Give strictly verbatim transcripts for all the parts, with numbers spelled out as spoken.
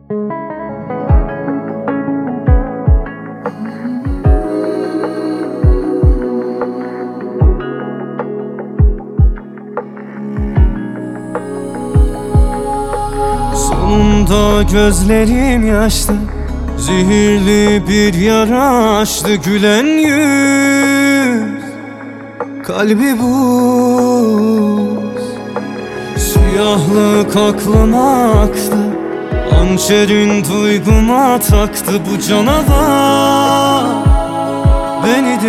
Sonunda gözlerim yaşlı, zehirli bir yara açtı. Gülen yüz, kalbi buz. Siyahlık aklıma aktı, hançerin duyguma taktı. Bu canavar beni de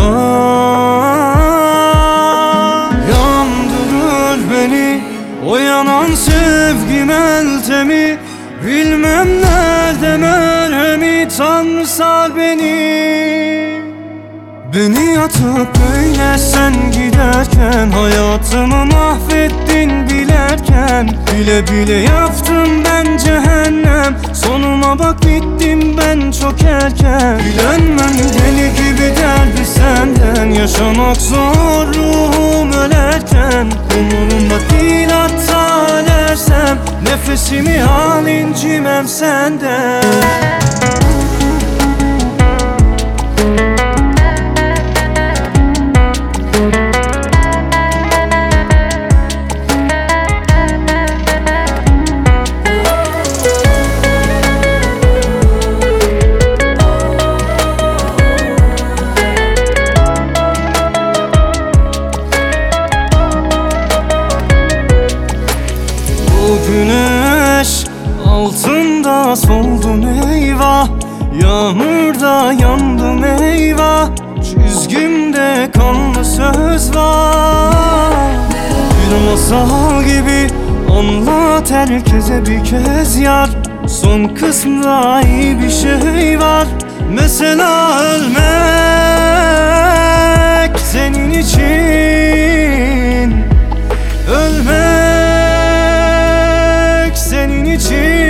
yakar, yandırır beni o yanan sevgi meltemi. Bilmem nerede merhemi, Tanrı sar beni. Beni atıp böyle sen giderken, hayatımı mahvettin bilerken. Bile bile yaptım ben cehennem, sonuma bak bittim ben çok erken. Bilenmem deli gibi derdi senden, yaşamak zor ruhum ölerken. Umurumda değil hatta ölersem, nefesimi al incimem senden. Güneş altında soldum eyvah, yağmurda yandım eyvah. Çizgimde kanlı söz var, bir masal gibi anlat herkese bir kez yar. Son kısmında iyi bir şey var, mesela ölmek senin için. Ölmek senin için.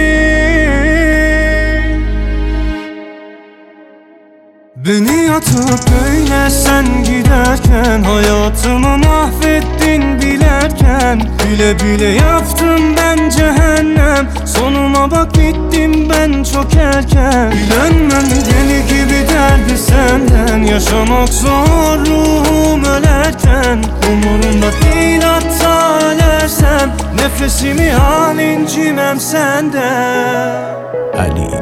Beni atıp böyle sen giderken, hayatımı mahvettin bilerken. Bile bile yaptım ben cehennem, sonuma bak bittim ben çok erken. Bilenmem deli gibi derdi senden, yaşamak zor ruhum ölerken. Umurumda değil hatta ölersem, nefesimi al incimem senden. Ali